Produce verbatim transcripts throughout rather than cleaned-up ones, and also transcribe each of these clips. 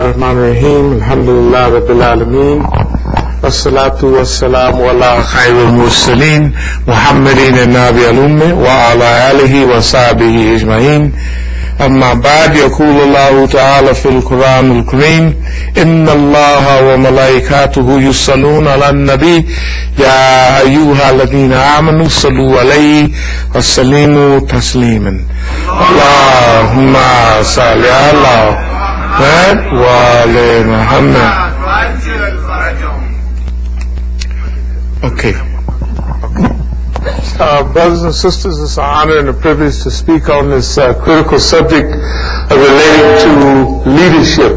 الرحمن الرحيم الحمد لله رب العالمين والصلاة والسلام على خير المرسلين محمد النبي الأمي وعلى آله وصحبه أجمعين. أما بعد، يقول الله تعالى في القرآن الكريم: إن الله وملائكته يصلون على النبي يا أيها الذين آمنوا صلوا عليه وسلموا تسليما. اللهم صل على محمد وعلى محمد. Okay. Uh, brothers and sisters, it's an honor and a privilege to speak on this uh, critical subject uh, relating to leadership.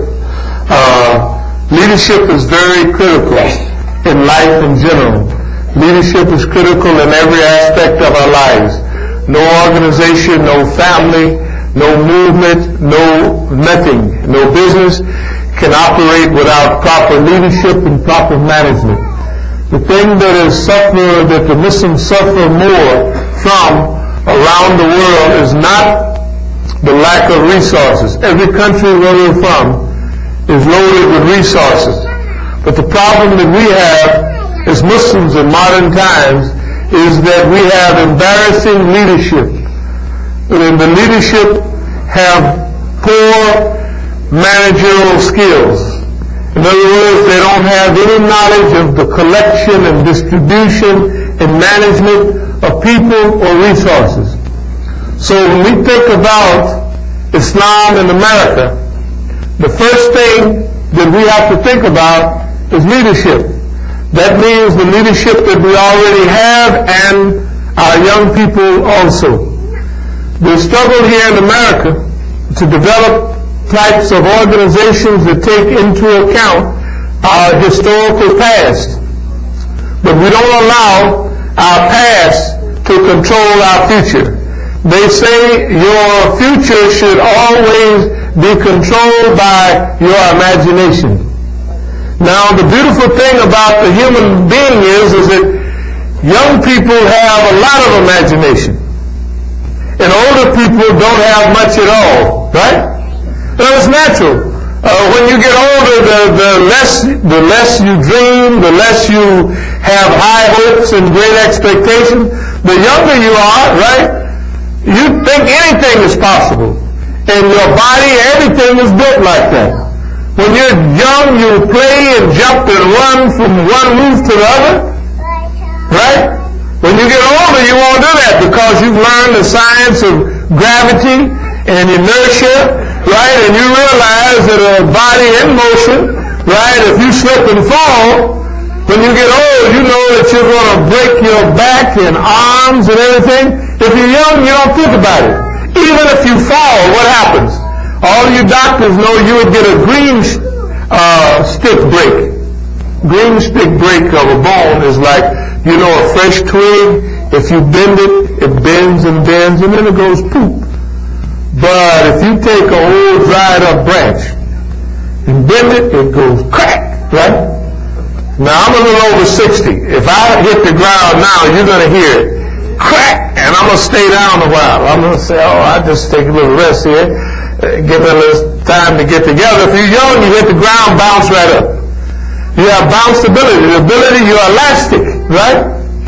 Uh, leadership is very critical in life in general. Leadership is critical in every aspect of our lives. No organization, no family, no movement, no nothing, no business can operate without proper leadership and proper management. The thing that is suffer, that the Muslims suffer more from around the world is not the lack of resources. Every country where we're from is loaded with resources. But the problem that we have as Muslims in modern times is that we have embarrassing leadership. And the leadership have poor managerial skills. In other words, they don't have any knowledge of the collection and distribution and management of people or resources. So when we think about Islam in America, the first thing that we have to think about is leadership. That means the leadership that we already have and our young people also. The struggle here in America to develop types of organizations that take into account our historical past. But we don't allow our past to control our future. They say your future should always be controlled by your imagination. Now, the beautiful thing about the human being is, is that young people have a lot of imagination. And older people don't have much at all, right? Well, it's natural. Uh, when you get older, the, the less the less you dream, the less you have high hopes and great expectations. The younger you are, right, you think anything is possible. And your body, everything is built like that. When you're young, you play and jump and run from one roof to the other, right? When you get older, you won't do that because you've learned the science of gravity and inertia, right? And you realize that a body in motion, right, if you slip and fall, when you get old, you know that you're going to break your back and arms and everything. If you're young, you don't think about it. Even if you fall, what happens? All you doctors know you would get a green uh, stick break. Green stick break of a bone is like, you know, a fresh twig. If you bend it, it bends and bends, and then it goes poop. But if you take an old dried up branch and bend it, it goes crack, right? Now I'm a little over sixty. If I hit the ground now, you're going to hear it crack, and I'm going to stay down a while. I'm going to say, oh, I'll just take a little rest here, uh, give it a little time to get together. If you're young, you hit the ground, bounce right up. You have bounce ability. The ability, you're elastic, right?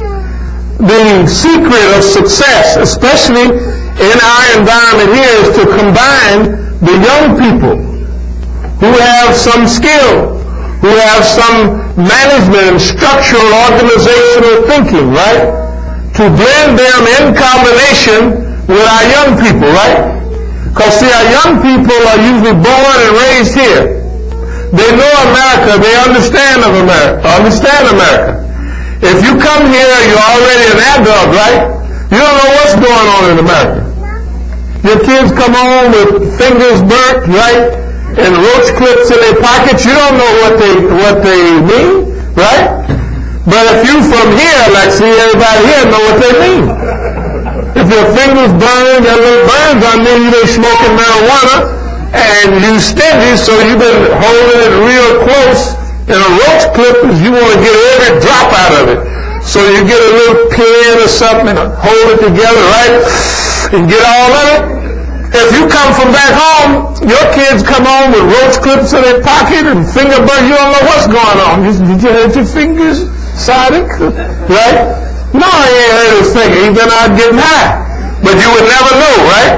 The secret of success, especially in our environment here, is to combine the young people who have some skill, who have some management and structural organizational thinking, right? To blend them in combination with our young people, right? Because see, our young people are usually born and raised here. They know America, they understand of America, understand America. If you come here, you're already an adult, right? You don't know what's going on in America. Your kids come home with fingers burnt, right, and roach clips in their pockets. You don't know what they what they mean, right? But if you from here, like see, everybody here know what they mean. If your fingers burn, got little burns on them, you been smoking marijuana, and you stingy, so you've been holding it real close. And a roach clip is you want to get every drop out of it. So you get a little pin or something and hold it together, right? And get all of it. If you come from back home, your kids come home with roach clips in their pocket and finger burn. You don't know what's going on. Did you hurt your fingers, Sadiq? Right? No, he ain't hurt his finger. He's been out getting high. But you would never know, right?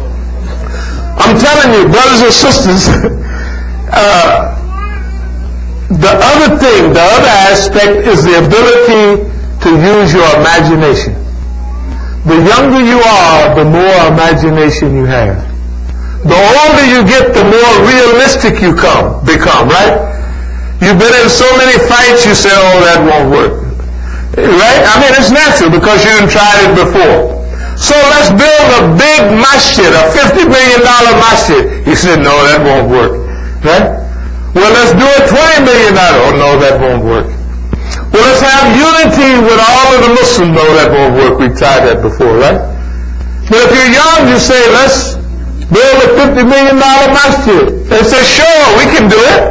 I'm telling you, brothers and sisters, uh, the other thing, the other aspect is the ability to use your imagination. The younger you are, the more imagination you have. The older you get, the more realistic you come, become, right? You've been in so many fights, you say, oh, that won't work. Right? I mean, it's natural because you didn't try it before. So let's build a big masjid, a fifty million dollar masjid. You said, no, that won't work. Right? Well, let's do a twenty million dollar. Oh, no, that won't work. Well, let's have unity with all of the Muslims. No, that won't work. We tried that before, right? But if you're young, you say, let's build a fifty million dollar masjid. They say, sure, we can do it.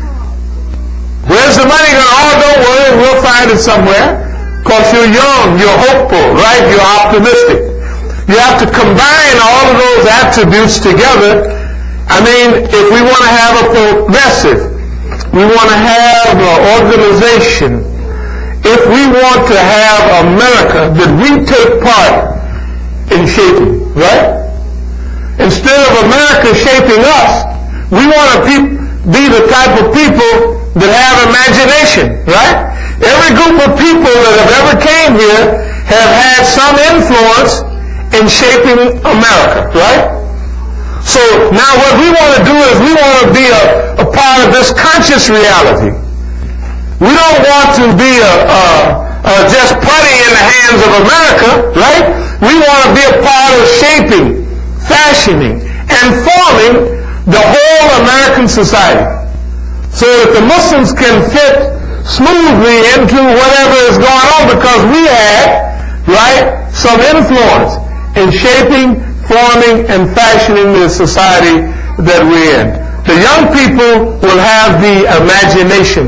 Where's the money going? Oh, don't worry, we'll find it somewhere. Because you're young, you're hopeful, right? You're optimistic. You have to combine all of those attributes together. I mean, if we want to have a progressive, we want to have an organization, if we want to have America that we take part in shaping, right? Instead of America shaping us, we want to pe- be the type of people that have imagination, right? Every group of people that have ever came here have had some influence in shaping America, right? So now what we want to do is we want to be a, a part of this conscious reality. We don't want to be a, a, a just putty in the hands of America, right? We want to be a part of shaping, fashioning, and forming the whole American society so that the Muslims can fit smoothly into whatever is going on because we had, right, some influence in shaping, forming, and fashioning the society that we're in. The young people will have the imagination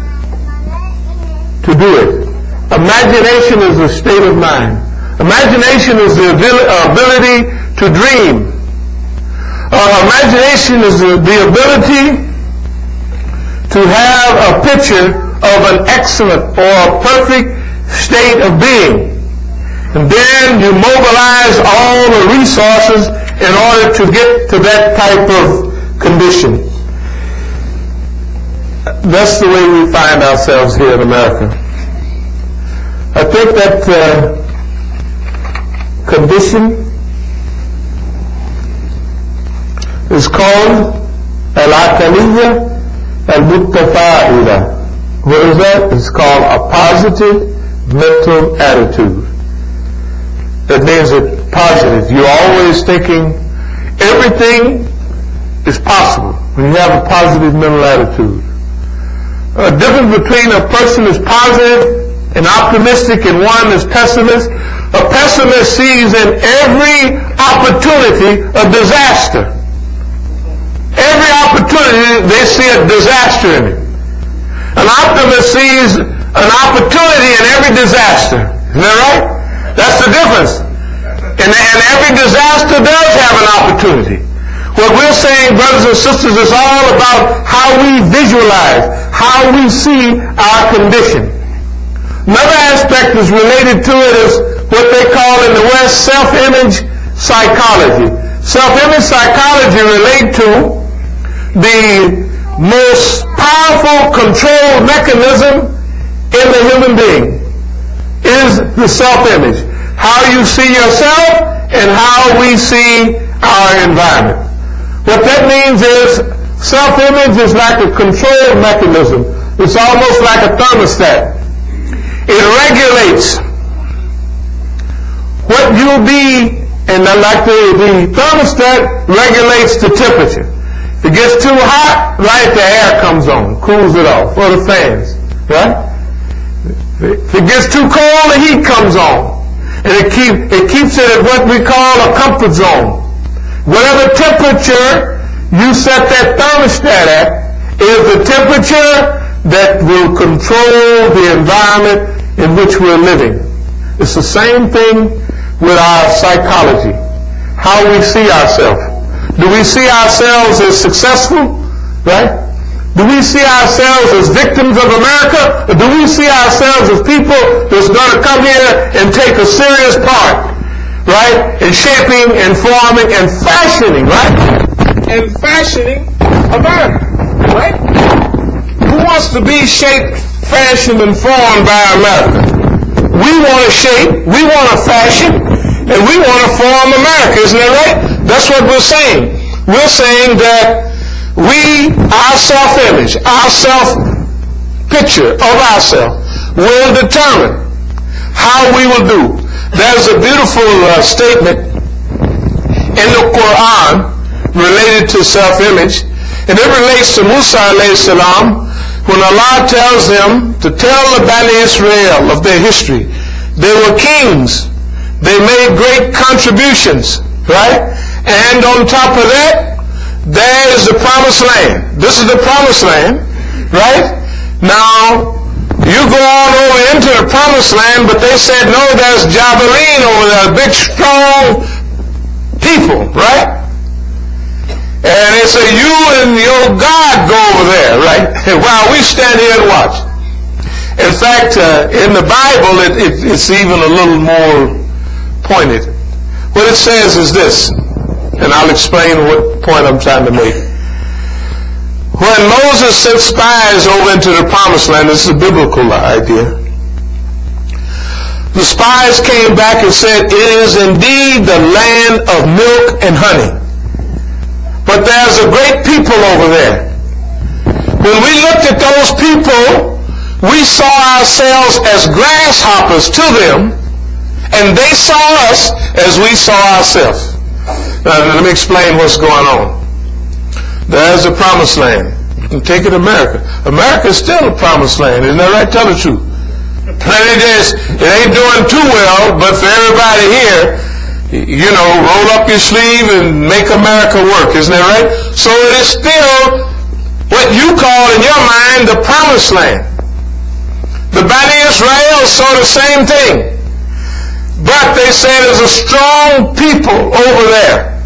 to do it. Imagination is a state of mind. Imagination is the ability to dream. Uh, imagination is the, the ability to have a picture of an excellent or a perfect state of being. And then you mobilize all the resources in order to get to that type of condition. That's the way we find ourselves here in America. I think that uh, condition is called al-aqaliyya al-muttafa'ila. What is that? It's called a positive mental attitude. That means that positive. You're always thinking everything is possible when you have a positive mental attitude. A difference between a person is positive and optimistic and one is pessimist. A pessimist sees in every opportunity a disaster. Every opportunity, they see a disaster in it. An optimist sees an opportunity in every disaster. Isn't that right? That's the difference. And, and every disaster does have an opportunity. What we're saying, brothers and sisters, is all about how we visualize, how we see our condition. Another aspect is related to it is what they call in the West self-image psychology. Self-image psychology relate to the most powerful control mechanism in the human being is the self-image. How you see yourself and how we see our environment. What that means is self-image is like a control mechanism. It's almost like a thermostat. It regulates what you'll be, and like the, the thermostat regulates the temperature. If it gets too hot, right, the air comes on, cools it off, or the fans, right? If it gets too cold, the heat comes on. And it, keep, it keeps it at what we call a comfort zone. Whatever temperature you set that thermostat at is the temperature that will control the environment in which we're living. It's the same thing with our psychology. how we see ourselves. Do we see ourselves as successful? Right? Do we see ourselves as victims of America? Or do we see ourselves as people that's going to come here and take a serious part, right, in shaping and forming and fashioning, right? And fashioning America, right? Who wants to be shaped, fashioned, and formed by America? We want to shape, we want to fashion, and we want to form America. Isn't that right? That's what we're saying. We're saying that we, our self-image, our self-picture of ourselves will determine how we will do. There's a beautiful uh, statement in the Quran related to self-image, and it relates to Musa alayhi salam when Allah tells them to tell the Bani Israel of their history. They were kings. They made great contributions, right? And on top of that, there is the promised land. This is the promised land, right? Now, you go on over into the promised land, but they said, no, there's Javelin over there, big, strong people, right? And they say, you and your God go over there, right? While we stand here and watch. In fact, uh, in the Bible, it, it, it's even a little more pointed. What it says is this, and I'll explain what point I'm trying to make. When Moses sent spies over into the promised land, this is a biblical idea, the spies came back and said, it is indeed the land of milk and honey. But there's a great people over there. When we looked at those people, we saw ourselves as grasshoppers to them, and they saw us as we saw ourselves. Now, let me explain what's going on. There's the promised land. You can take it America. America is still a promised land. Isn't that right? Tell the truth. Plenty of this. It ain't doing too well, but for everybody here, you know, roll up your sleeve and make America work. Isn't that right? So it is still what you call in your mind the promised land. The Bani Israel saw the same thing. But they said there's a strong people over there.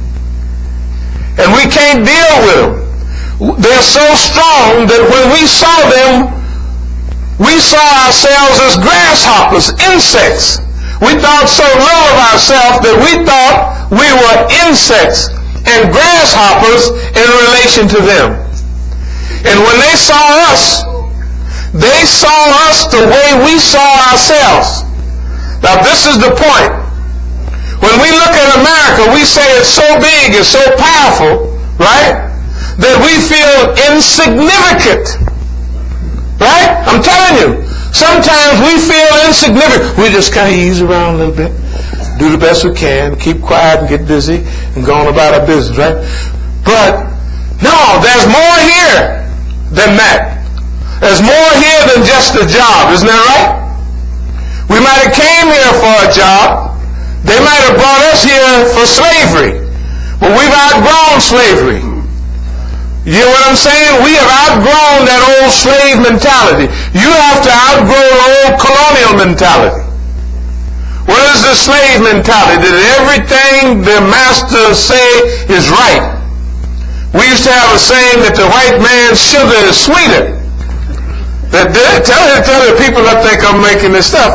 And we can't deal with them. They're so strong that when we saw them, we saw ourselves as grasshoppers, insects. We thought so little of ourselves that we thought we were insects and grasshoppers in relation to them. And when they saw us, they saw us the way we saw ourselves. Now this is the point. When we look at America, we say it's so big, it's so powerful, right, that we feel insignificant. Right? I'm telling you. Sometimes we feel insignificant. We just kind of ease around a little bit, do the best we can, keep quiet and get busy and go on about our business, right? But no, there's more here than that. There's more here than just a job. Isn't that right? We might have came here for a job. They might have brought us here for slavery. But we've outgrown slavery. You know what I'm saying? We have outgrown that old slave mentality. You have to outgrow the old colonial mentality. What is the slave mentality? That everything the master say is right. We used to have a saying that the white man's sugar is sweeter. That tell, tell the people that think I'm making this stuff.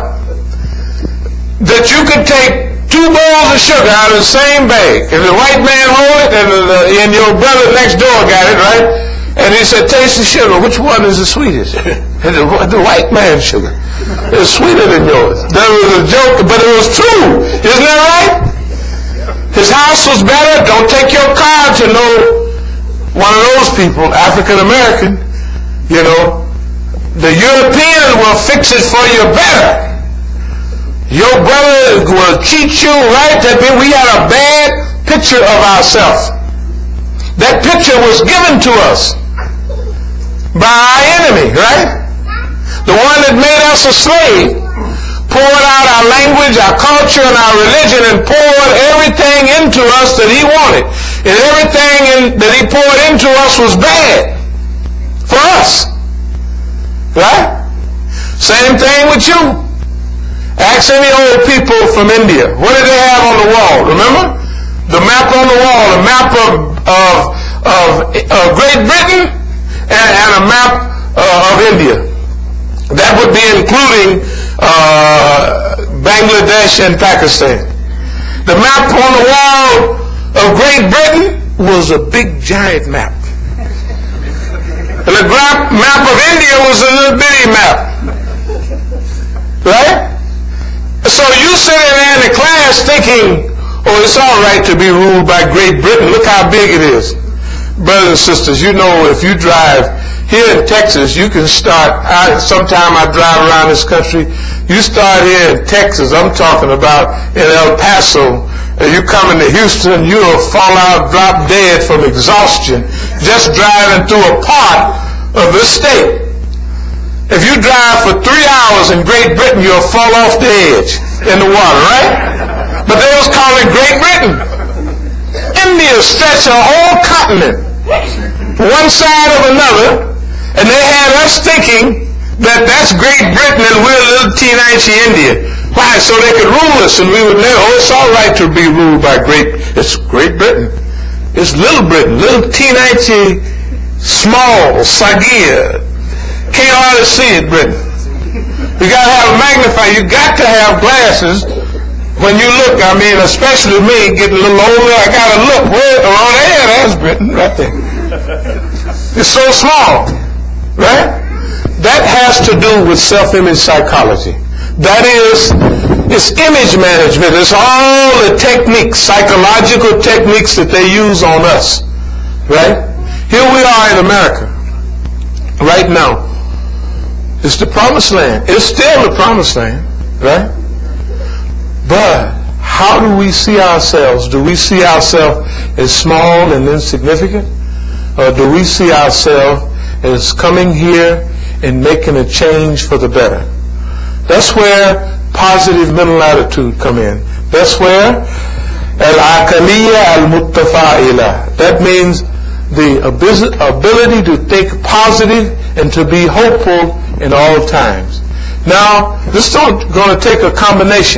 That you could take two bowls of sugar out of the same bag. If the white man hold it and, the, and your brother next door got it, right? And he said, taste the sugar. Which one is the sweetest? And the, the white man's sugar. It's sweeter than yours. That was a joke, but it was true. Isn't that right? His house was better. Don't take your car to no one of those people, African American. You know, the European will fix it for you better. Your brother will cheat you, right? That means we had a bad picture of ourselves. That picture was given to us by our enemy, right? The one that made us a slave poured out our language, our culture, and our religion and poured everything into us that he wanted. And everything in, that he poured into us was bad for us. Right? Same thing with you. Ask any old people from India. What did they have on the wall? Remember? the map on the wall, a map of, of, of, of Great Britain and, and a map uh, of India. That would be including uh, Bangladesh and Pakistan. The map on the wall of Great Britain was a big giant map. And the map of India was a little bitty map. Right? So you sitting there in the class thinking, oh, it's all right to be ruled by Great Britain. Look how big it is. Brothers and sisters, you know if you drive here in Texas, you can start, I, sometime I drive around this country, you start here in Texas, I'm talking about in El Paso, and you come into Houston, you'll fall out, drop dead from exhaustion, just driving through a part of the state. If you drive for three hours in Great Britain, you'll fall off the edge in the water, right? But they was calling Great Britain. India stretched a whole continent, one side of another, and they had us thinking that that's Great Britain and we're little teeny India. Why? So they could rule us, and we would know, oh, it's all right to be ruled by Great, it's Great Britain. It's Little Britain, little teeny small, Sagia. Can't hardly see it, Britain. You got to have a magnifier. You got to have glasses when you look. I mean, especially me, getting a little older, I got to look. Where, oh, there, that's Britain, right there. It's so small, right? That has to do with self-image psychology. That is, it's image management. It's all the techniques, psychological techniques that they use on us, right? Here we are in America, right now. It's the promised land. It's still the promised land, right? But how do we see ourselves? Do we see ourselves as small and insignificant? Or do we see ourselves as coming here and making a change for the better? That's where positive mental attitude come in. That's where al-aqaliyya al-muttafa'ila. That means the ability to think positive and to be hopeful in all times. Now, this is going to take a combination.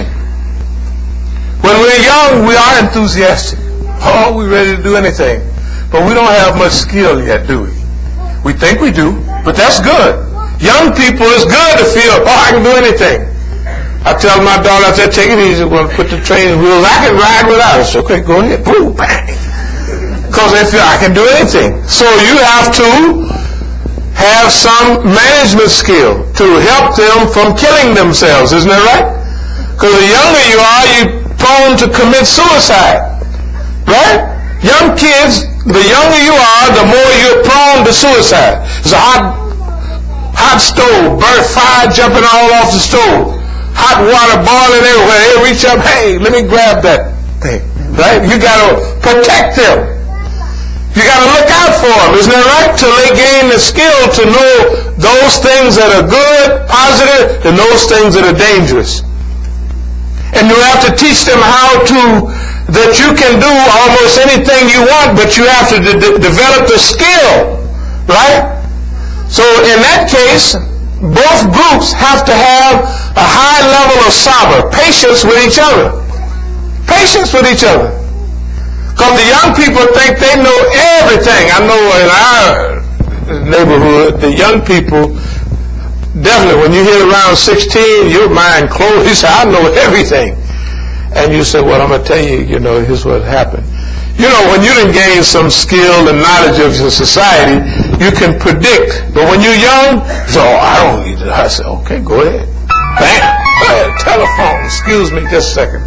When we're young, we are enthusiastic. Oh, we're ready to do anything. But we don't have much skill yet, do we? We think we do, but that's good. Young people, it's good to feel, oh, I can do anything. I tell my daughter, I said, take it easy, we're going to put the training wheels, I can ride without it. So, okay, go ahead, boom, bang. Because they feel I can do anything. So you have to have some management skill to help them from killing themselves, isn't that right? Because the younger you are, you're prone to commit suicide, right? Young kids, the younger you are, the more you're prone to suicide. It's a hot, hot stove, burnt fire jumping all off the stove, hot water boiling everywhere. They reach up, hey, let me grab that thing, right? You got to protect them. You got to look out for them, isn't that right? Till they gain the skill to know those things that are good, positive, and those things that are dangerous. And you have to teach them how to, that you can do almost anything you want, but you have to de- de- develop the skill, right? So in that case, both groups have to have a high level of sabr, patience with each other. Patience with each other. Because the young people think they know everything. I know in our neighborhood, the young people, definitely, when you hit around sixteen, your mind closed. You say, I know everything. And you say, well, I'm going to tell you, you know, here's what happened. You know, when you done gain some skill and knowledge of your society, you can predict. But when you're young, so oh, I don't need it. I say, okay, go ahead. Bam. Go ahead. Telephone. Excuse me just a second.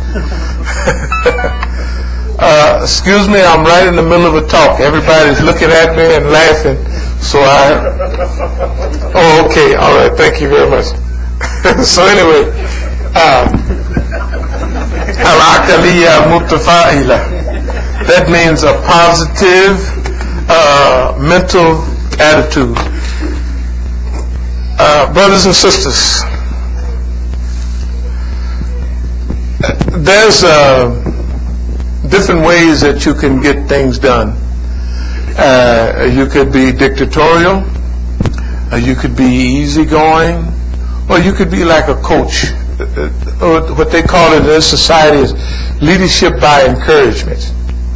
Uh, excuse me, I'm right in the middle of a talk. Everybody's looking at me and laughing. So I, oh, okay, all right, thank you very much. So anyway, al-aqaliyya muttafa'ila. That means a positive uh, mental attitude. Uh, brothers and sisters, there's a different ways that you can get things done. Uh, you could be dictatorial, uh, you could be easygoing, or you could be like a coach. Uh, or what they call it in this society is leadership by encouragement.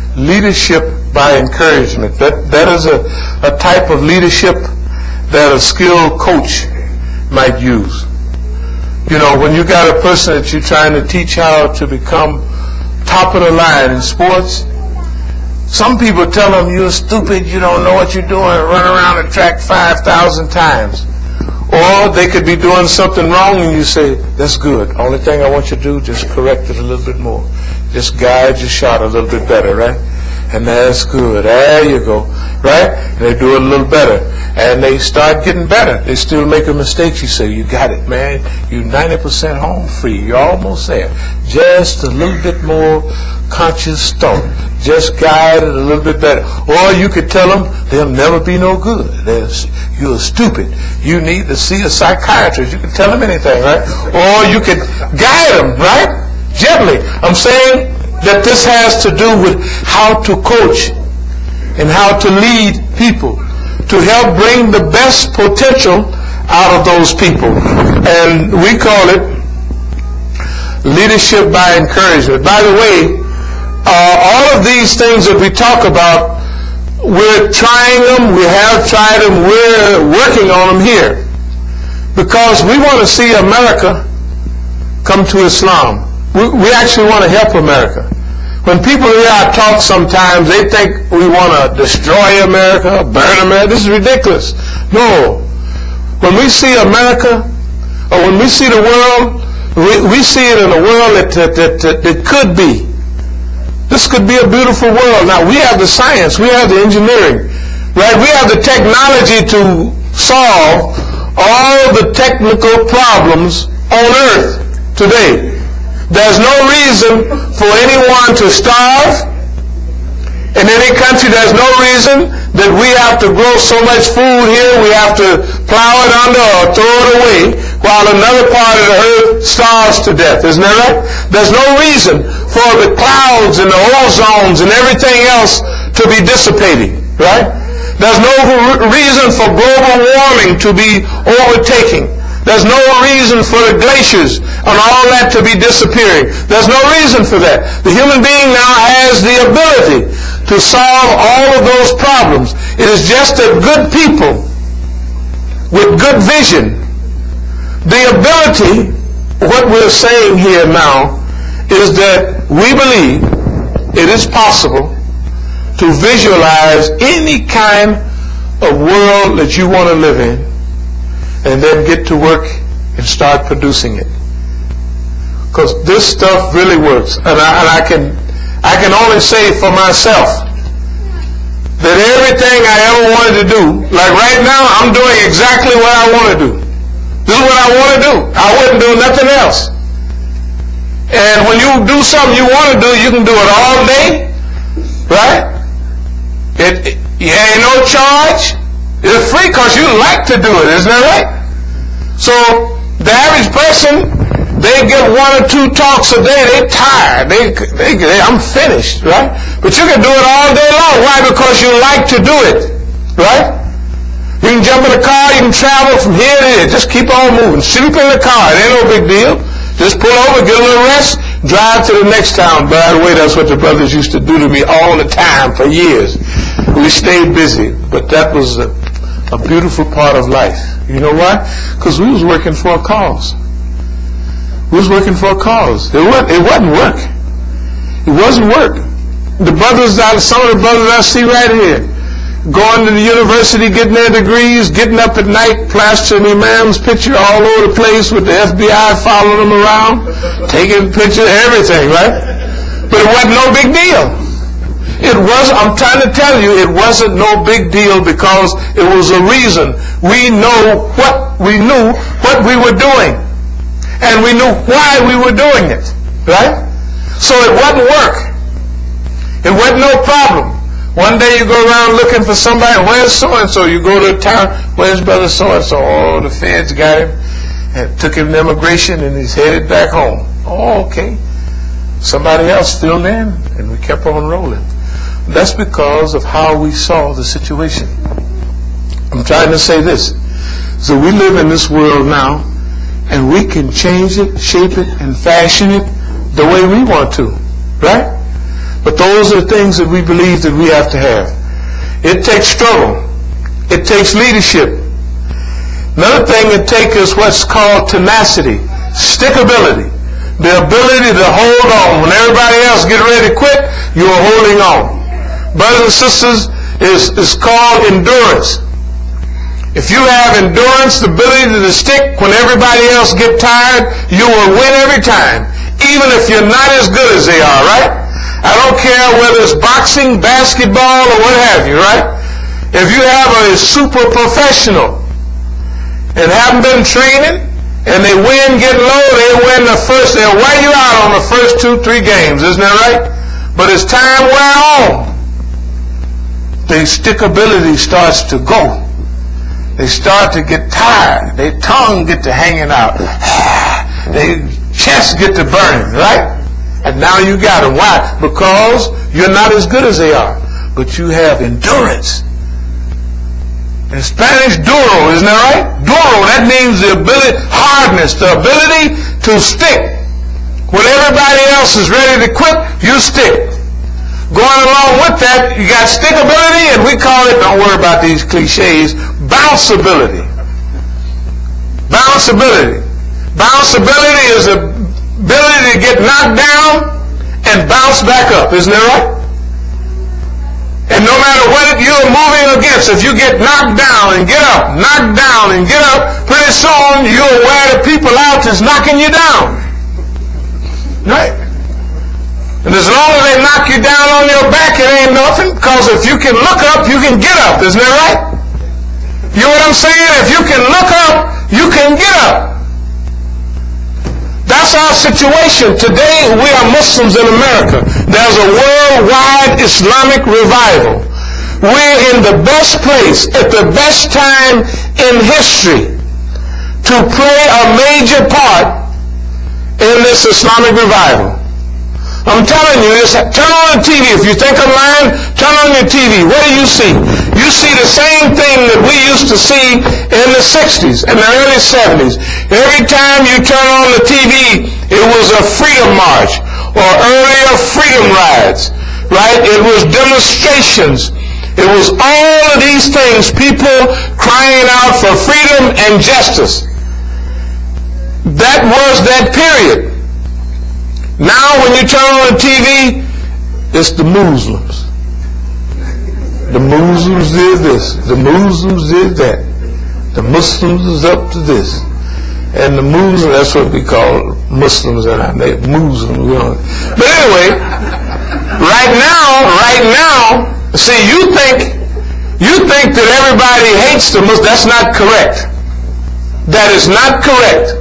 leadership by encouragement. That that is a, a type of leadership that a skilled coach might use. You know, when you got a person that you're trying to teach how to become top of the line in sports, some people tell them you're stupid, you don't know what you're doing, run around the track five thousand times. Or they could be doing something wrong and you say, that's good. Only thing I want you to do, just correct it a little bit more. Just guide your shot a little bit better, right? And that's good. There you go, right? And they do it a little better. And they start getting better. They still make a mistake. You say, you got it, man. You're ninety percent home free. You're almost there. Just a little bit more conscious thought. Just guide it a little bit better. Or you could tell them they'll never be no good. They're, you're stupid. You need to see a psychiatrist. You can tell them anything, right? Or you could guide them, right? Gently. I'm saying that this has to do with how to coach and how to lead people to help bring the best potential out of those people. And we call it leadership by encouragement. By the way, uh, all of these things that we talk about, we're trying them, we have tried them, we're working on them here. Because we want to see America come to Islam. We, we actually want to help America. When people hear our talk sometimes, they think we want to destroy America, burn America. This is ridiculous. No. When we see America, or when we see the world, we, we see it in a world that, that, that, that, that could be. This could be a beautiful world. Now, we have the science, we have the engineering, right? We have the technology to solve all the technical problems on Earth today. There's no reason for anyone to starve. In any country, there's no reason that we have to grow so much food here, we have to plow it under or throw it away, while another part of the earth starves to death. Isn't that right? There's no reason for the clouds and the ozones and everything else to be dissipating, right? There's no reason for global warming to be overtaking. There's no reason for the glaciers and all that to be disappearing. There's no reason for that. The human being now has the ability to solve all of those problems. It is just that good people with good vision, the ability, what we're saying here now, is that we believe it is possible to visualize any kind of world that you want to live in, and then get to work and start producing it. Because this stuff really works. And I, and I can I can only say for myself that everything I ever wanted to do, like right now, I'm doing exactly what I want to do. This is what I want to do. I wouldn't do nothing else. And when you do something you want to do, you can do it all day, right? It, it, it ain't no charge. It's free because you like to do it, isn't that right? So the average person, they get one or two talks a day, they tired, they, they, they, I'm finished, right? But you can do it all day long. Why? Because you like to do it, right? You can jump in the car, you can travel from here to there, just keep on moving. Sleep in the car, it ain't no big deal. Just pull over, get a little rest, drive to the next town. By the way, that's what the brothers used to do to me all the time for years. We stayed busy, but that was a, a beautiful part of life. You know why? Because we was working for a cause. We was working for a cause. It wasn't, it wasn't work. It wasn't work. The brothers, some of the brothers I see right here, going to the university, getting their degrees, getting up at night, plastering Imam's picture all over the place with the F B I following them around, taking pictures, everything, right? But it wasn't no big deal. It was, I'm trying to tell you, it wasn't no big deal because it was a reason. We know what, we knew what we were doing. And we knew why we were doing it, right? So it wasn't work. It wasn't no problem. One day you go around looking for somebody, where's so-and-so? You go to a town, where's brother so-and-so? Oh, the feds got him and took him to immigration and he's headed back home. Oh, okay. Somebody else filled in and we kept on rolling. That's because of how we saw the situation. I'm trying to say this. So we live in this world now, and we can change it, shape it, and fashion it the way we want to, right? But those are the things that we believe that we have to have. It takes struggle. It takes leadership. Another thing it takes is what's called tenacity, stickability, the ability to hold on. When everybody else get ready to quit, you are holding on. Brothers and sisters, is is called endurance. If you have endurance, the ability to stick when everybody else get tired, you will win every time, even if you're not as good as they are, right? I don't care whether it's boxing, basketball, or what have you, right? If you have a super professional and haven't been training, and they win, get low, they win the first, they'll wear you out on the first two, three games, isn't that right? But as time wear on, the stickability starts to go. They start to get tired. Their tongue get to hanging out. Their chest get to burning, right? And now you got them. Why? Because you're not as good as they are. But you have endurance. In Spanish, duro, isn't that right? Duro, that means the ability, hardness, the ability to stick. When everybody else is ready to quit, you stick. Going along with that, you got stickability, and we call it, don't worry about these cliches, bounceability. Bounceability. Bounceability is the ability to get knocked down and bounce back up, isn't that right? And no matter what you're moving against, if you get knocked down and get up, knocked down and get up, pretty soon you'll wear the people out that's knocking you down. Right? And as long as they knock you down on your back, it ain't nothing, because if you can look up, you can get up, isn't that right? You know what I'm saying? If you can look up, you can get up. That's our situation. Today, we are Muslims in America. There's a worldwide Islamic revival. We're in the best place, at the best time in history, to play a major part in this Islamic revival. I'm telling you, this, turn on the T V. If you think I'm lying, turn on your T V. What do you see? You see the same thing that we used to see in the sixties and the early seventies. Every time you turn on the T V, it was a freedom march or earlier freedom rides, right? It was demonstrations. It was all of these things, people crying out for freedom and justice. That was that period. Now when you turn on the T V, it's the Muslims. The Muslims did this. The Muslims did that. The Muslims is up to this. And the Muslims, that's what we call Muslims in our name. Muslims. But anyway, right now, right now, see, you think, you think that everybody hates the Muslims. That's not correct. That is not correct.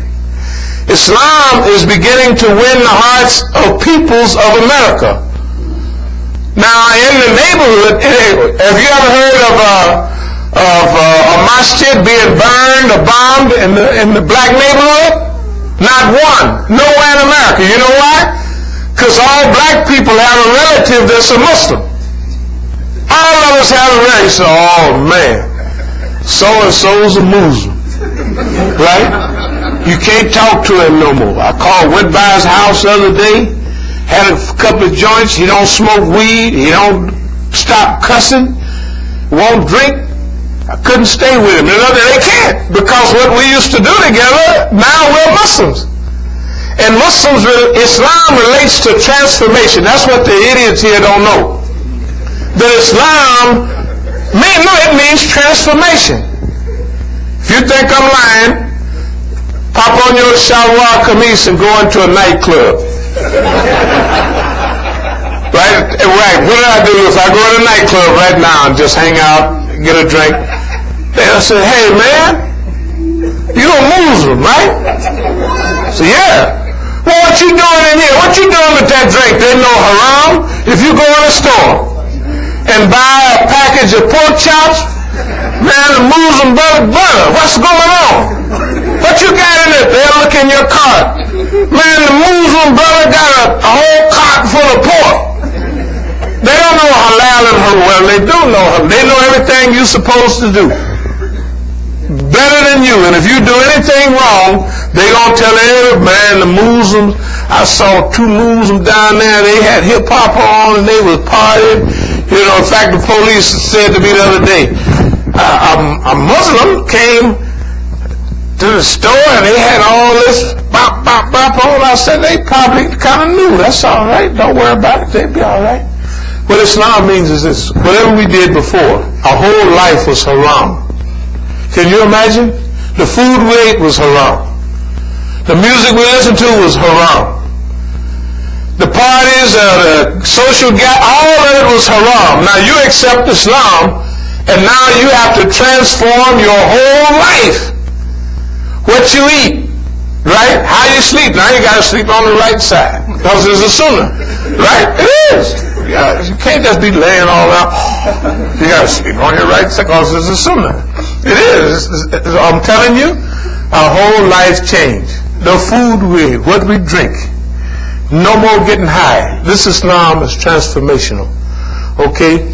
Islam is beginning to win the hearts of peoples of America. Now, in the neighborhood, have you ever heard of a, of a, a masjid being burned or bombed in the, in the black neighborhood? Not one. Nowhere in America. You know why? Because all black people have a relative that's a Muslim. All of us have a relative. So, oh man, so-and-so's a Muslim. Right? You can't talk to him no more. I called, went by his house the other day, had a couple of joints. He don't smoke weed. He don't stop cussing. Won't drink. I couldn't stay with him. They can't, because what we used to do together, now we're Muslims. And Muslims, Islam relates to transformation. That's what the idiots here don't know. That Islam, mean, no, it means transformation. If you think I'm lying, pop on your shalwar kameez and go into a nightclub. Right? Right. What do I do if I go to a nightclub right now and just hang out, get a drink? They'll say, hey man, you a Muslim, right? So yeah. Well, what you doing in here? What you doing with that drink? There's no haram. If you go in a store and buy a package of pork chops, man, the Muslim brother, brother, what's going on? What you got in it? They'll look in your cart. Man, the Muslim brother got a, a whole cart full of pork. They don't know halal and haram. Well, they do know halal. They know everything you're supposed to do. Better than you. And if you do anything wrong, they gonna tell every man, the Muslims, I saw two Muslims down there. They had hip hop on and they was partying. You know, in fact, the police said to me the other day, uh, a, a Muslim came to the store and they had all this bop, bop, bop on. I said, they probably kind of knew. That's all right. Don't worry about it. They'll be all right. What Islam means is this. Whatever we did before, our whole life was haram. Can you imagine? The food we ate was haram. The music we listened to was haram. The parties, uh, the social gatherings, all of it was haram. Now you accept Islam, and now you have to transform your whole life. What you eat, right? How you sleep. Now you got to sleep on the right side because it's a sunnah, right? It is. Yeah, you can't just be laying all out. You got to sleep on your right side because it's a sunnah. It is. It's, it's, I'm telling you, our whole life changed. The food we eat, what we drink. No more getting high. This Islam is transformational. Okay?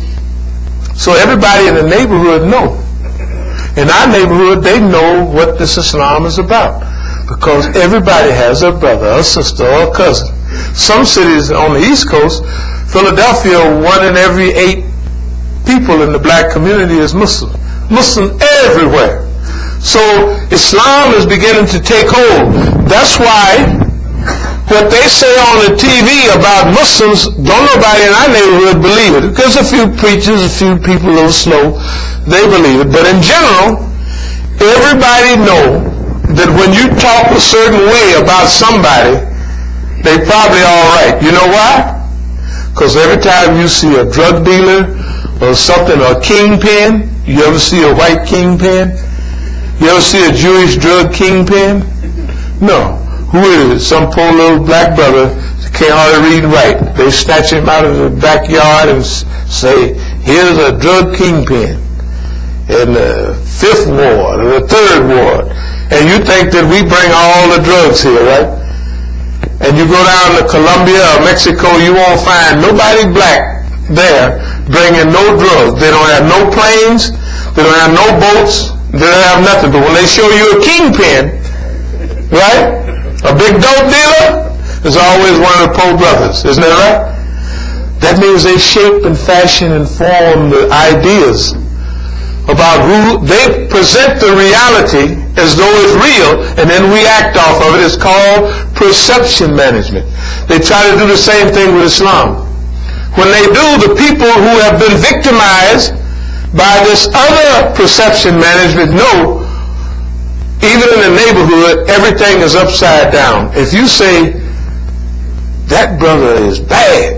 So everybody in the neighborhood know. In our neighborhood, they know what this Islam is about. Because everybody has a brother, a sister, or a cousin. Some cities on the East Coast, Philadelphia, one in every eight people in the black community is Muslim. Muslim everywhere. So Islam is beginning to take hold. That's why what they say on the T V about Muslims, don't nobody in our neighborhood believe it. Because a few preachers, a few people a little slow, they believe it. But in general, everybody know that when you talk a certain way about somebody, they probably all right. You know why? Because every time you see a drug dealer or something, or a kingpin, you ever see a white kingpin? You ever see a Jewish drug kingpin? No. Who is it? Some poor little black brother can't hardly read and write. They snatch him out of the backyard and say, here's a drug kingpin in the fifth ward or the third ward. And you think that we bring all the drugs here, right? And you go down to Colombia or Mexico, you won't find nobody black there bringing no drugs. They don't have no planes. They don't have no boats. They don't have nothing. But when they show you a kingpin, right? A big dope dealer is always one of the poor brothers. Isn't that right? That means they shape and fashion and form the ideas about who, they present the reality as though it's real, and then we act off of it. It's called perception management. They try to do the same thing with Islam. When they do, the people who have been victimized by this other perception management know, even in the neighborhood, everything is upside down. If you say, that brother is bad,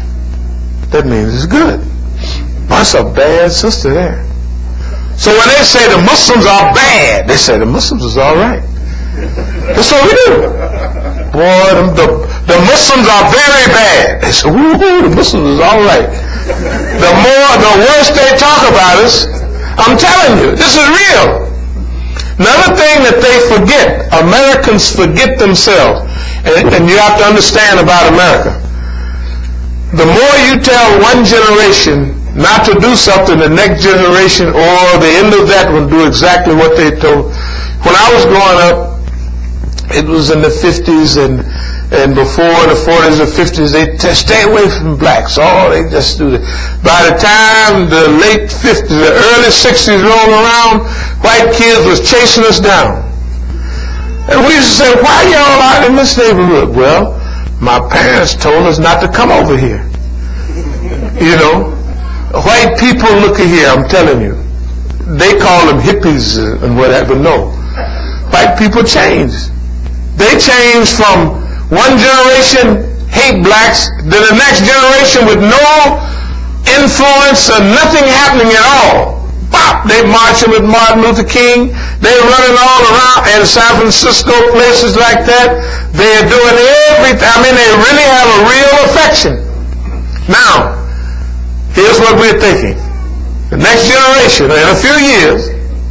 that means it's good. That's a bad sister there. So when they say the Muslims are bad, they say the Muslims is all right. That's what we do. Boy, the, the, the Muslims are very bad. They say, woo, the Muslims is all right. The more, the worse they talk about us, I'm telling you, this is real. Another thing that they forget, Americans forget themselves, and, and you have to understand about America. The more you tell one generation not to do something, the next generation or the end of that will do exactly what they told. When I was growing up, it was in the fifties and and before the forties or fifties, they t- stay away from blacks. Oh, they just do that. By the time the late fifties, the early sixties rolled around, white kids was chasing us down. And we used to say, why y'all out in this neighborhood? Well, my parents told us not to come over here. You know, white people, look at here, I'm telling you. They call them hippies and whatever. No. White people changed. They changed from one generation hate blacks, then the next generation with no influence or nothing happening at all. Bop! They marching with Martin Luther King. They're running all around in San Francisco, places like that. They're doing everything. I mean, they really have a real affection. Now, here's what we're thinking. The next generation, in a few years,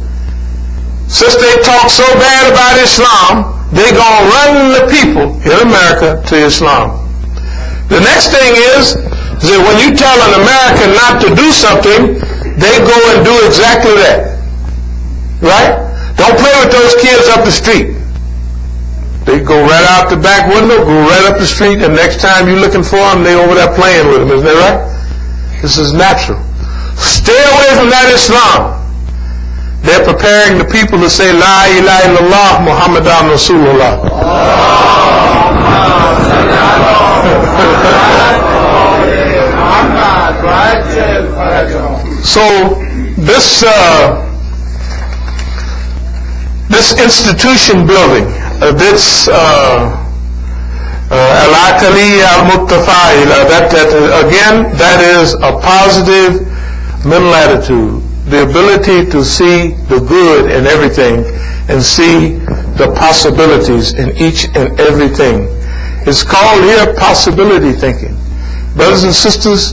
since they talk so bad about Islam, they're going to run the people in America to Islam. The next thing is, is that when you tell an American not to do something, they go and do exactly that. Right? Don't play with those kids up the street. They go right out the back window, go right up the street, and next time you're looking for them, they over there playing with them. Isn't that right? This is natural. Stay away from that Islam. They're preparing the people to say, La ilaha illallah, Muhammadan Rasulullah. So this uh, this institution building, uh, this uh, Al-Aqali Al-Muttafa'ila, that, that uh, again, that is a positive mental attitude. The ability to see the good in everything and see the possibilities in each and everything. It's called here possibility thinking. Brothers and sisters,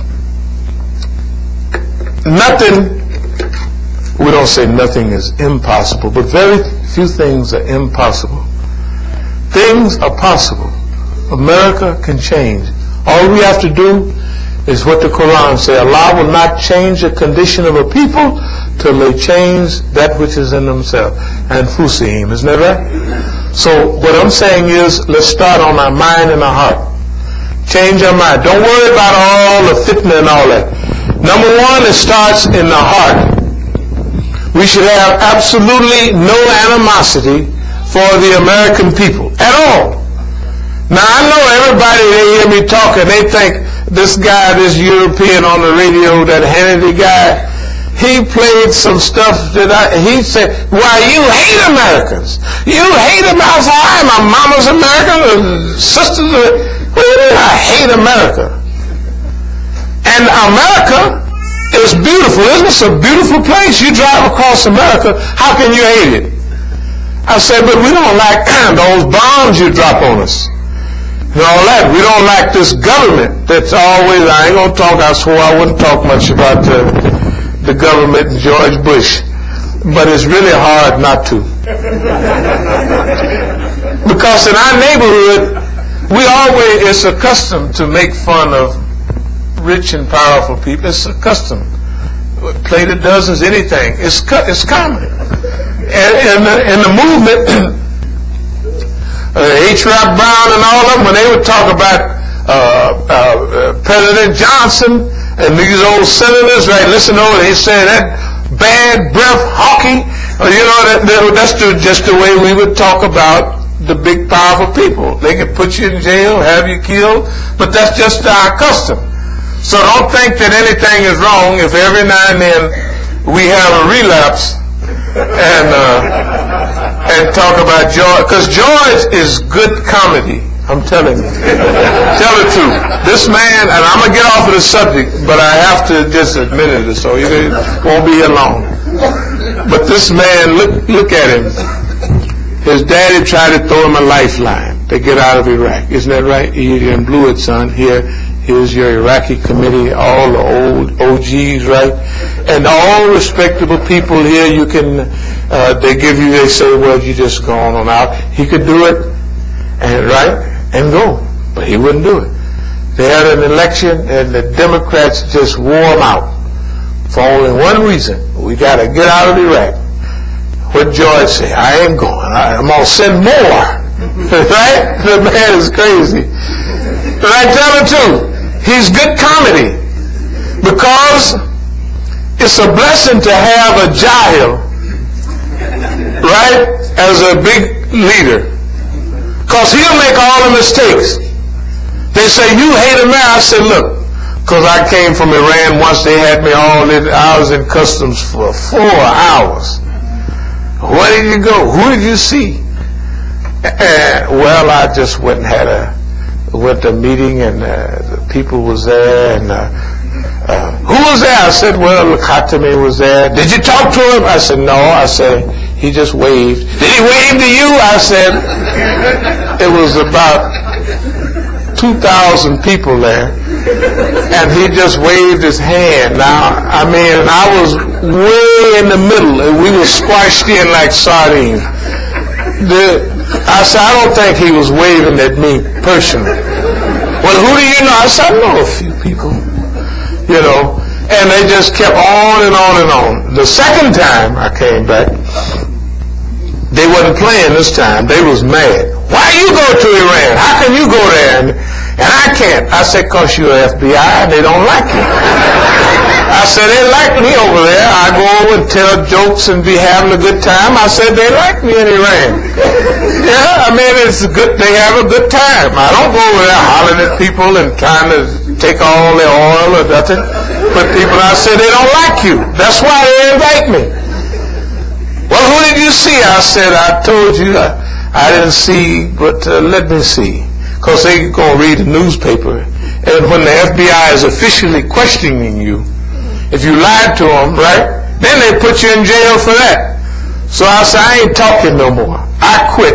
nothing, we don't say nothing is impossible, but very few things are impossible. Things are possible. America can change. All we have to do is what the Quran says. Allah will not change the condition of a people till they change that which is in themselves. And Fusihim, isn't that right? So what I'm saying is, let's start on our mind and our heart. Change our mind. Don't worry about all the fitna and all that. Number one, it starts in the heart. We should have absolutely no animosity for the American people at all. Now I know everybody, they hear me talking, they think this guy, this European on the radio, that Hannity guy, he played some stuff that I, he said, why, you hate Americans. You hate Americans. I, my mama's American, and sisters, what do you mean I hate America? And America is beautiful. Isn't this a beautiful place? You drive across America, how can you hate it? I said, but we don't like those bombs you drop on us. And all that. We don't like this government that's always, I ain't going to talk, I swore I wouldn't talk much about the, the government and George Bush. But it's really hard not to. Because in our neighborhood, we always, it's a custom to make fun of rich and powerful people. It's a custom. Play the dozens, anything. It's, it's common. And, and, the, and the movement, Uh, H. Rap Brown and all of them, when they would talk about uh, uh, President Johnson and these old senators, right, listen over, they say that bad breath hockey, uh, you know, that, that, that's the, just the way we would talk about the big powerful people. They could put you in jail, have you killed, but that's just our custom. So don't think that anything is wrong if every now and then we have a relapse and uh, and talk about George, because George is good comedy. I'm telling you. Tell the truth. This man, and I'm gonna get off of the subject, but I have to just admit it, so you won't be here long. But this man, look look at him. His daddy tried to throw him a lifeline to get out of Iraq. Isn't that right? He didn't blew it, son. Here. Here's your Iraqi committee, all the old O Gs, right? And all respectable people here, you can, uh, they give you, they say, well, you just go on and out. He could do it, and right, and go. But he wouldn't do it. They had an election, and the Democrats just wore him out. For only one reason. We got to get out of Iraq. What George say? I ain't going. I, I'm going to send more. Right? The man is crazy. But I tell the truth. He's good comedy, because it's a blessing to have a jahil, right, as a big leader, because he'll make all the mistakes. They say, you hate America. I said, look, because I came from Iran once, they had me all in, I was in customs for four hours. Where did you go? Who did you see? Uh, well, I just went and had a went to a meeting, and uh, the people was there, and uh, uh, who was there? I said, well, Khatami was there. Did you talk to him? I said, no. I said, he just waved. Did he wave to you? I said, it was about two thousand people there, and he just waved his hand. Now, I mean, I was way in the middle, and we were squashed in like sardines. The, I said, I don't think he was waving at me personally. Well, who do you know? I said, I know a few people, you know, and they just kept on and on and on. The second time I came back, they wasn't playing this time. They was mad. Why you go to Iran? How can you go there and, and I can't? I said, because you're F B I and they don't like you. I said, they like me over there. I go over and tell jokes and be having a good time. I said, they like me in Iran. Yeah, I mean, it's a good, they have a good time. I don't go over there hollering at people and trying to take all their oil or nothing. But people, I said, they don't like you. That's why they invite me. Well, who did you see? I said, I told you I, I didn't see, but uh, let me see. Because they going to read the newspaper. And when the F B I is officially questioning you, if you lied to them, right, then they put you in jail for that. So I said, I ain't talking no more. I quit.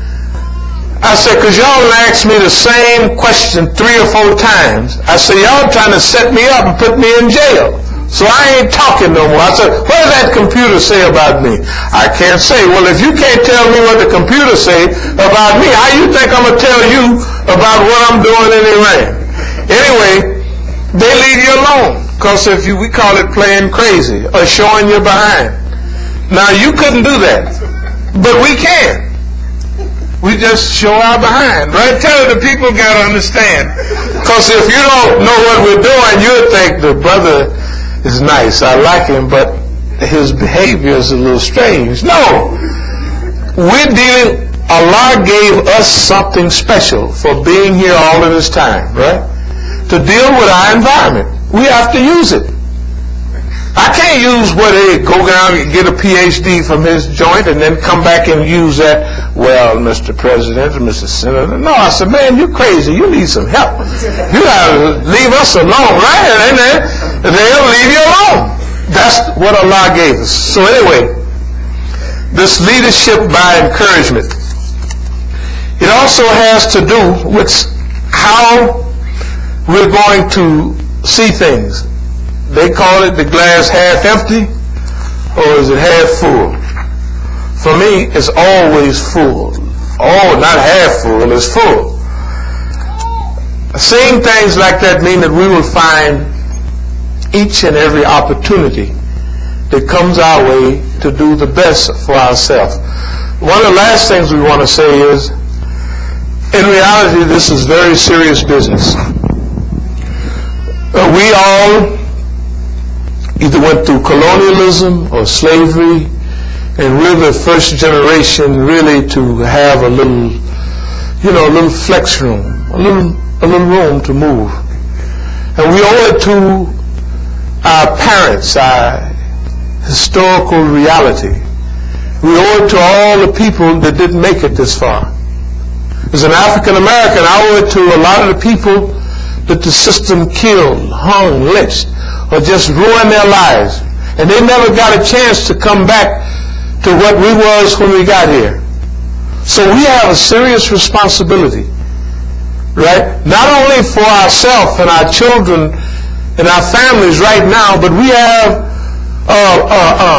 I said, because y'all asked me the same question three or four times. I said, y'all trying to set me up and put me in jail. So I ain't talking no more. I said, what does that computer say about me? I can't say. Well, if you can't tell me what the computer say about me, how you think I'm going to tell you about what I'm doing in Iran? Anyway, they leave you alone. Because if you, we call it playing crazy or showing your behind. Now, you couldn't do that. But we can. We just show our behind, right? Tell the people got to understand. Because if you don't know what we're doing, you'll think the brother is nice. I like him, but his behavior is a little strange. No. We're dealing, Allah gave us something special for being here all of this time, right? To deal with our environment. We have to use it. I can't use what they go down and get a P H D from his joint and then come back and use that. Well, Mister President, Mister Senator. No, I said, man, you're crazy. You need some help. You gotta leave us alone, right? And then they'll leave you alone. That's what Allah gave us. So anyway, this leadership by encouragement. It also has to do with how we're going to see things. They call it the glass half empty, or is it half full? For me, it's always full. Oh, not half full, it's full. Saying things like that mean that we will find each and every opportunity that comes our way to do the best for ourselves. One of the last things we want to say is, in reality, this is very serious business. Uh, we all either went through colonialism or slavery, and we're the first generation really to have a little, you know, a little flex room, a little, a little room to move. And we owe it to our parents, our historical reality. We owe it to all the people that didn't make it this far. As an African American, I owe it to a lot of the people that the system killed, hung, lynched, or just ruined their lives. And they never got a chance to come back to what we was when we got here. So we have a serious responsibility, right? Not only for ourselves and our children and our families right now, but we have a, a, a,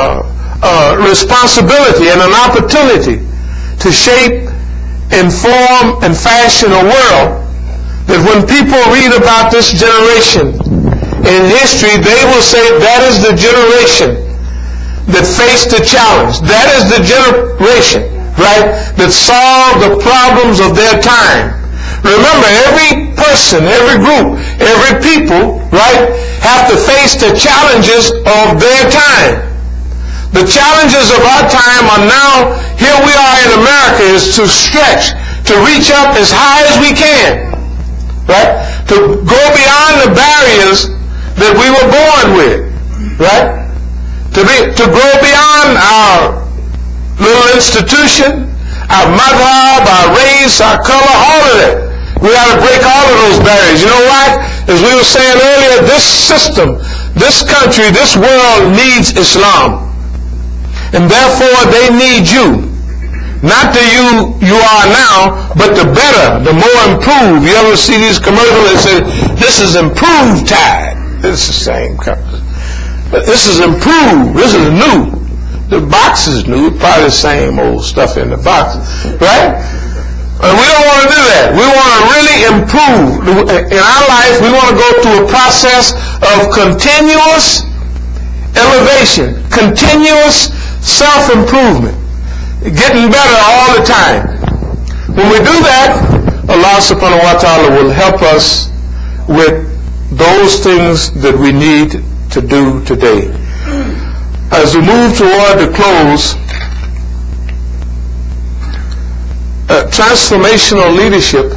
a responsibility and an opportunity to shape, inform, and fashion a world that when people read about this generation in history, they will say that is the generation that faced the challenge. That is the generation, right, that solved the problems of their time. Remember, every person, every group, every people, right, have to face the challenges of their time. The challenges of our time are now, here we are in America, is to stretch, to reach up as high as we can, right, to go beyond the barriers that we were born with, right? To be, to go beyond our little institution, our madhab, our race, our color, all of that. We got to break all of those barriers. You know why? As we were saying earlier, this system, this country, this world needs Islam. And therefore they need you. Not the you you are now, but the better, the more improved. You ever see these commercials that say, this is improved Tide? It's the same company. But this is improved. This is new. The box is new. Probably the same old stuff in the box. Right? And we don't want to do that. We want to really improve. In our life, we want to go through a process of continuous elevation, continuous self-improvement. getting better all the time. When we do that, Allah subhanahu wa ta'ala will help us with those things that we need to do today. As we move toward the close, uh, transformational leadership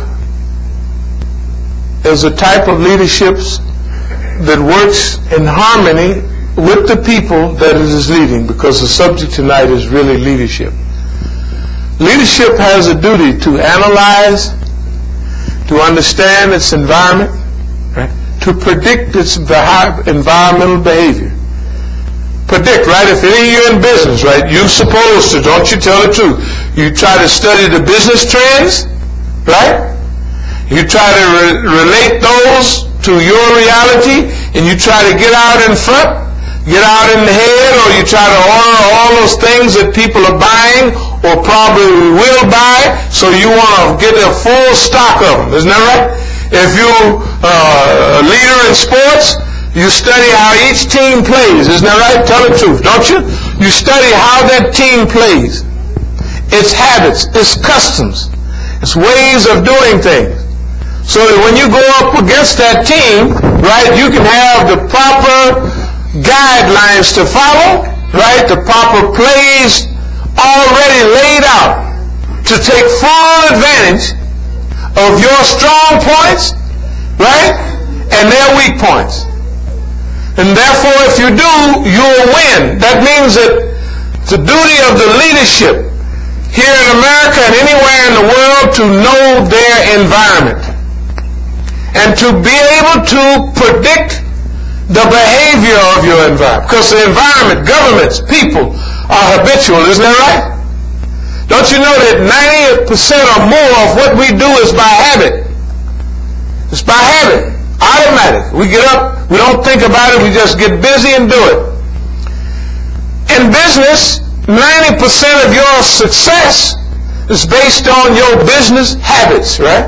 is a type of leadership that works in harmony with the people that it is leading, because the subject tonight is really leadership. Leadership has a duty to analyze, to understand its environment, right? To predict its environmental behavior. Predict, right? If you're in business, right, you're supposed to, don't you tell the truth. You try to study the business trends, right? You try to re- relate those to your reality, and you try to get out in front, get out in the head, or you try to order all those things that people are buying or probably will buy, so you want to get a full stock of them. Isn't that right? If you're uh, a leader in sports, you study how each team plays. Isn't that right? Tell the truth, don't you? You study how that team plays. Its habits, its customs, its ways of doing things. So that when you go up against that team, right, you can have the proper guidelines to follow, right, the proper plays already laid out to take full advantage of your strong points, right, and their weak points. And therefore, if you do, you'll win. That means that the duty of the leadership here in America and anywhere in the world to know their environment and to be able to predict the behavior of your environment. Because the environment, governments, people are habitual, isn't that right? Don't you know that ninety percent or more of what we do is by habit? It's by habit. Automatic. We get up, we don't think about it, we just get busy and do it. In business, ninety percent of your success is based on your business habits, right?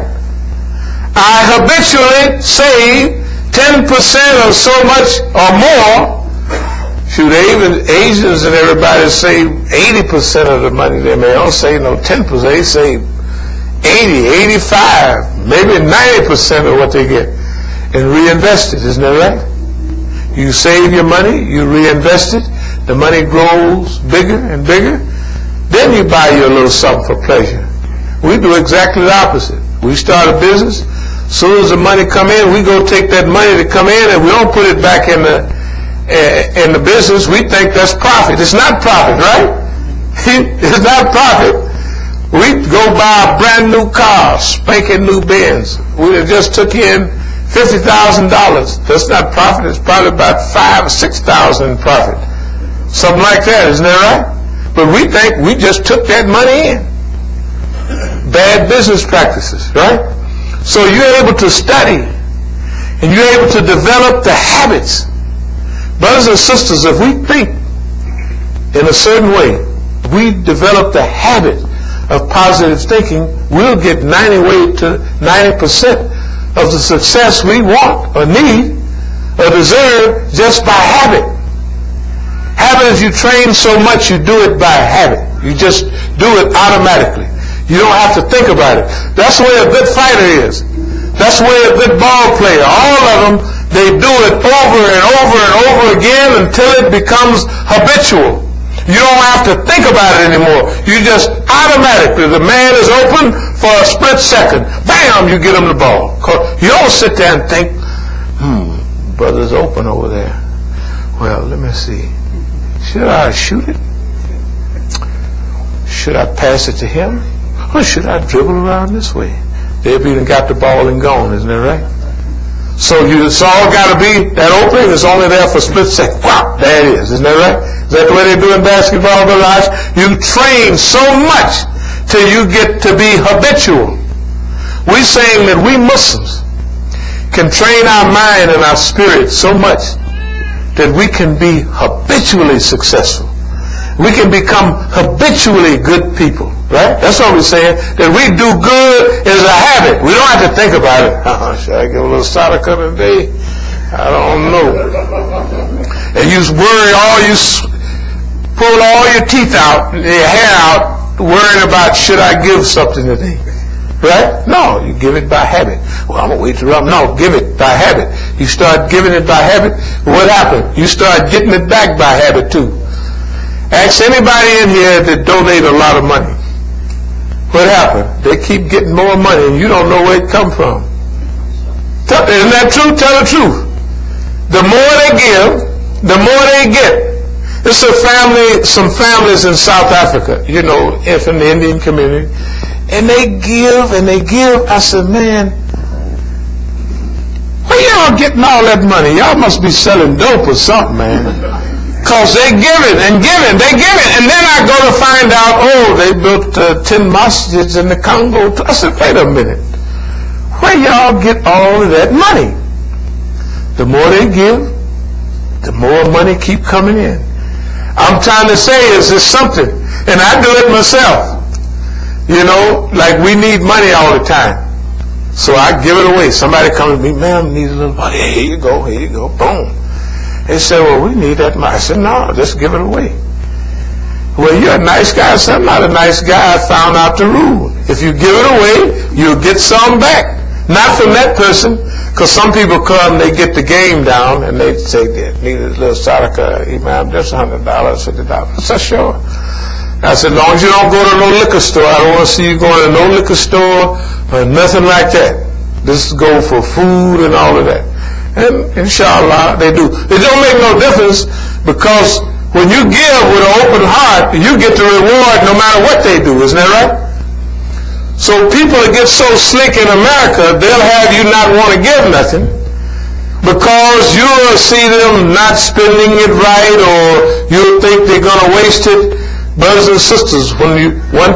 I habitually save ten percent or so much or more. Shoot, even Asians and everybody save eighty percent of the money they make. They don't save no ten percent. They save eighty, eighty-five, maybe ninety percent of what they get and reinvest it. Isn't that right? You save your money, you reinvest it, the money grows bigger and bigger, then you buy your little something for pleasure. We do exactly the opposite. We start a business, as soon as the money come in, we go take that money to come in and we don't put it back in the uh, in the business. We think that's profit. It's not profit, right? It's not profit. We go buy a brand new car, spanking new Benz. We just took in fifty thousand dollars. That's not profit. It's probably about five or six thousand in profit. Something like that, isn't that right? But we think we just took that money in. Bad business practices, right? So you're able to study and you're able to develop the habits. Brothers and sisters, if we think in a certain way, we develop the habit of positive thinking, we'll get ninety to ninety percent of the success we want or need or deserve just by habit. Habit is you train so much, you do it by habit. You just do it automatically. You don't have to think about it. That's the way a good fighter is. That's the way a good ball player. All of them, they do it over and over and over again until it becomes habitual. You don't have to think about it anymore. You just automatically, the man is open for a split second. Bam, you get him the ball. You don't sit there and think, hmm, brother's open over there. Well, let me see. Should I shoot it? Should I pass it to him? Or should I dribble around this way? They've even got the ball and gone, isn't that right? So you, it's all got to be, that opening is only there for a split second. Wow, there it is, isn't that right? Is that the way they do in basketball, Brother Hodge? You train so much till you get to be habitual. We're saying that we Muslims can train our mind and our spirit so much that we can be habitually successful. We can become habitually good people, right? That's what we're saying, that we do good as a habit. We don't have to think about it. Oh, should I give a little soda cup today? I don't know. And you worry all, you pull all your teeth out, your hair out, worrying about should I give something today. Right? No, you give it by habit. Well, I'm going to wait till I'm... No, give it by habit. You start giving it by habit, what happened? You start getting it back by habit too. Ask anybody in here that donate a lot of money. What happened? They keep getting more money and you don't know where it come from. Tell, isn't that true? Tell the truth. The more they give, the more they get. There's a family, some families in South Africa, you know, from the Indian community, and they give and they give. I said, man, where y'all getting all that money? Y'all must be selling dope or something, man. Because they giving and giving, they giving. And then I go to find out, oh, they built uh, ten masjids in the Congo. I said, wait a minute. Where y'all get all of that money? The more they give, the more money keep coming in. I'm trying to say is there's something, and I do it myself. You know, like we need money all the time. So I give it away. Somebody comes to me, man, I need a little money. Here you go, here you go, boom. They say, well, we need that money. I said, no, just give it away. Well, you're a nice guy. I said, I'm not a nice guy. I found out the rule. If you give it away, you'll get some back. Not from that person, because some people come, they get the game down, and they say they need a little sadaka, imam, just one hundred dollars, fifty dollars. I said, sure. I said, as long as you don't go to no liquor store, I don't want to see you going to no liquor store or nothing like that. This go for food and all of that. And inshallah, they do. It don't make no difference, because when you give with an open heart, you get the reward no matter what they do. Isn't that right? So people that get so slick in America, they'll have you not want to give nothing because you'll see them not spending it right, or you'll think they're going to waste it. Brothers and sisters, when you one